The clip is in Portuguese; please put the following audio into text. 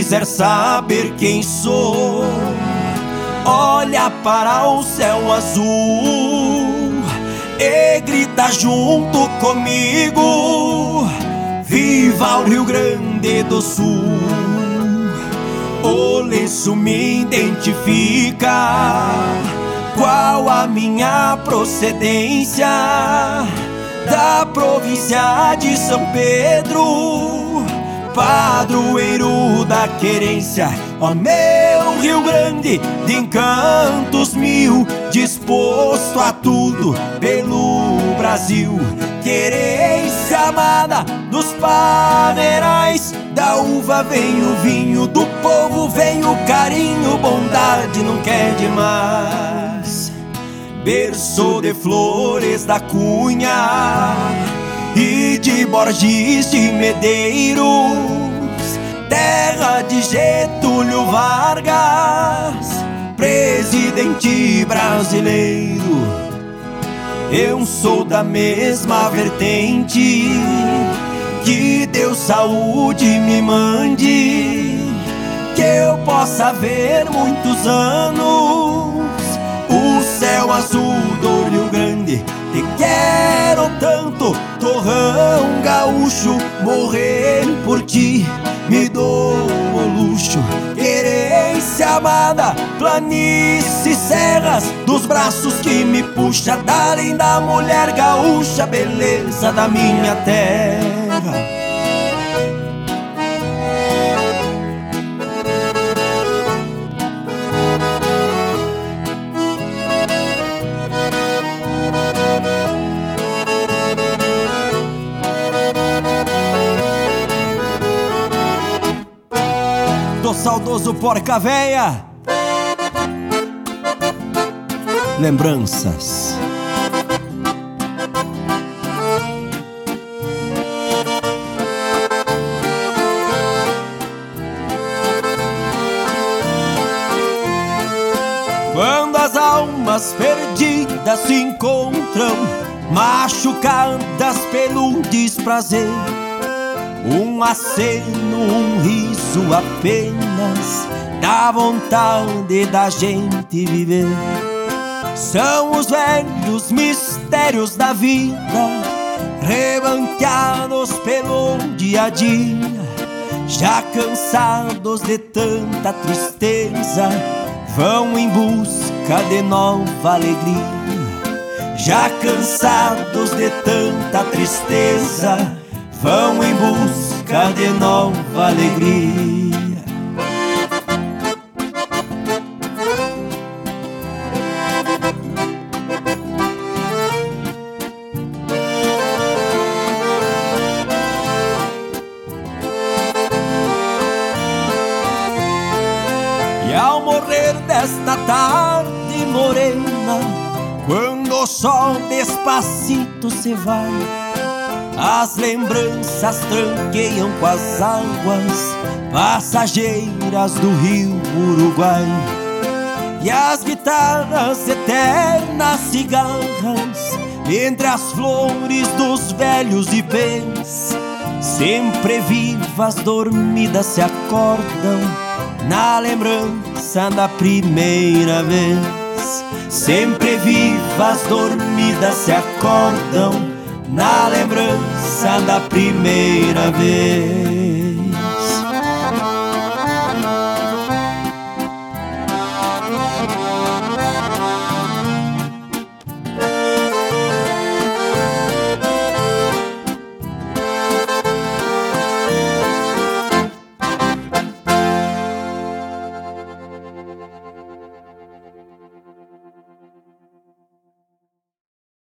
quiser saber quem sou, olha para o céu azul e grita junto comigo: viva o Rio Grande do Sul! O lenço me identifica, qual a minha procedência, da província de São Pedro, padroeiro da querência. Ó meu Rio Grande de encantos mil, disposto a tudo pelo Brasil. Querência amada dos parreirais, da uva vem o vinho, do povo vem o carinho, bondade nunca é demais. Berço de Flores da Cunha e de Borges de Medeiros, terra de Getúlio Vargas, presidente brasileiro. Eu sou da mesma vertente, que Deus saúde me mande, que eu possa ver muitos anos o céu azul do Rio Grande. Te quero tanto, torrão gaúcho, morrer por ti me dou o luxo. Querência amada, planícies, serras, dos braços que me puxa, da linda mulher gaúcha, beleza da minha terra. Do saudoso Porca Véia, lembranças. Quando as almas perdidas se encontram, machucadas pelo desprazer, um aceno, um riso apenas, dá vontade da gente viver. São os velhos mistérios da vida, rebanqueados pelo dia a dia, já cansados de tanta tristeza, vão em busca de nova alegria. Já cansados de tanta tristeza, vão em busca de nova alegria. E ao morrer desta tarde morena, quando o sol despacito se vai, as lembranças tranqueiam com as águas passageiras do rio Uruguai. E as guitarras eternas cigarras, entre as flores dos velhos ipês, sempre vivas, dormidas, se acordam na lembrança da primeira vez. Sempre vivas, dormidas, se acordam na lembrança da primeira vez.